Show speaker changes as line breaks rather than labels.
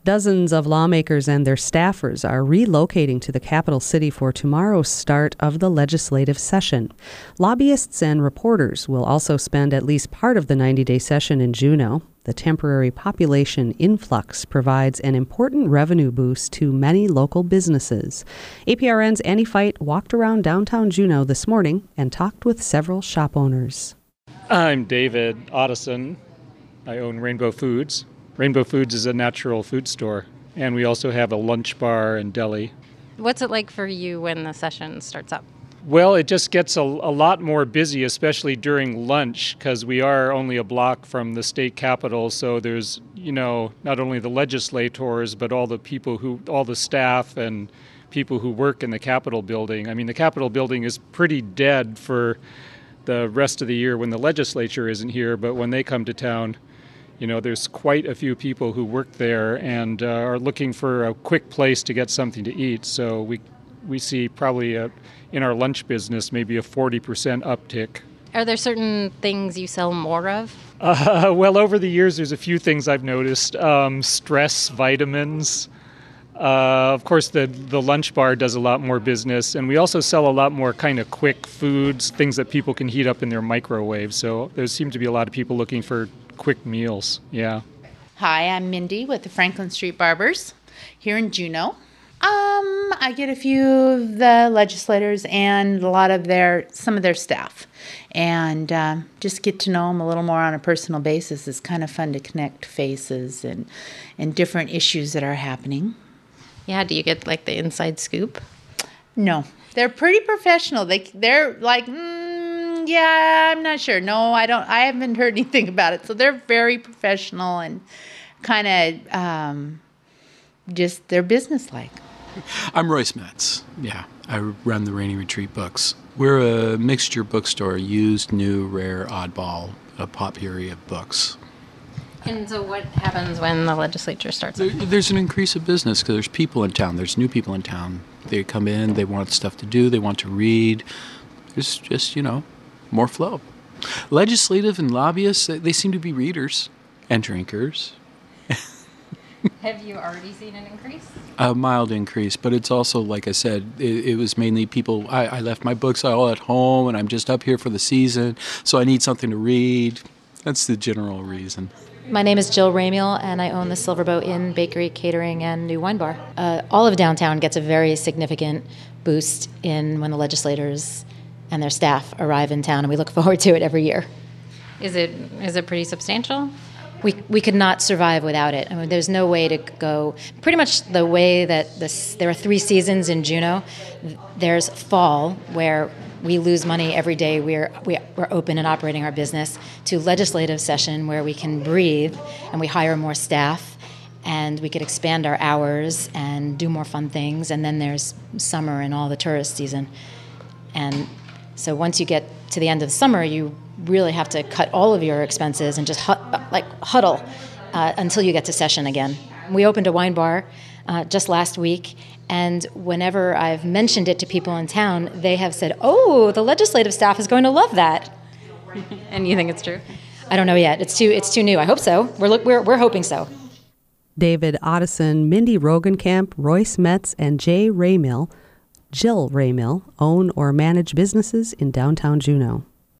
Dozens of lawmakers and their staffers are relocating to the capital city for tomorrow's start of the legislative session. Lobbyists and reporters will also spend at least part of the 90-day session in Juneau. The temporary population influx provides an important revenue boost to many local businesses. APRN's Annie Fight walked around downtown Juneau this morning and talked with several shop owners.
I'm David Otteson. I own Rainbow Foods. Rainbow Foods is a natural food store, and we also have a lunch bar and deli.
What's it like for you when the session starts up?
Well, it just gets a lot more busy, especially during lunch, because we are only a block from the state capitol. So there's, not only the legislators, but all the staff and people who work in the Capitol building. I mean, the Capitol building is pretty dead for the rest of the year when the legislature isn't here. But when they come to town, there's quite a few people who work there and are looking for a quick place to get something to eat. So we see probably in our lunch business maybe a 40% uptick.
Are there certain things you sell more of?
Well, over the years, there's a few things I've noticed. Stress vitamins. Of course, the lunch bar does a lot more business. And we also sell a lot more kind of quick foods, things that people can heat up in their microwave. So there seem to be a lot of people looking for quick meals. Yeah.
Hi, I'm Mindy with the Franklin Street Barbers here in Juneau. I get a few of the legislators and some of their staff, and just get to know them a little more on a personal basis. It's kind of fun to connect faces and different issues that are happening.
Yeah, do you get like the inside scoop?
No, they're pretty professional. They're like, yeah, I'm not sure. No, I don't. I haven't heard anything about it. So they're very professional and kind of just they're businesslike.
I'm Royce Metz. Yeah, I run the Rainy Retreat Books. We're a mixture bookstore, used, new, rare, oddball, a potpourri of books.
And so what happens when the legislature starts?
There's an increase of business because there's people in town. There's new people in town. They come in, they want stuff to do, they want to read. There's just, more flow. Legislative and lobbyists, they seem to be readers and drinkers.
Have you already seen an increase?
A mild increase, but it's also, like I said, it was mainly people, I left my books all at home and I'm just up here for the season, so I need something to read. That's the general reason.
My name is Jill Ramiel, and I own the Silverboat Inn, Bakery, Catering, and New Wine Bar. All of downtown gets a very significant boost when the legislators and their staff arrive in town, and we look forward to it every year.
Is it pretty substantial?
We could not survive without it. I mean, there's no way to go. Pretty much the way that there are 3 seasons in Juneau. There's fall, where we lose money every day we're open and operating our business, to legislative session, where we can breathe and we hire more staff and we could expand our hours and do more fun things. And then there's summer and all the tourist season. And so once you get to the end of the summer, you really have to cut all of your expenses and just huddle until you get to session again. We opened a wine bar just last week, and whenever I've mentioned it to people in town, they have said, "Oh, the legislative staff is going to love that."
And you think it's true?
I don't know yet. It's too new. I hope so. We're hoping so.
David Otteson, Mindy Rogenkamp, Royce Metz, and Jill Ramiel own or manage businesses in downtown Juneau.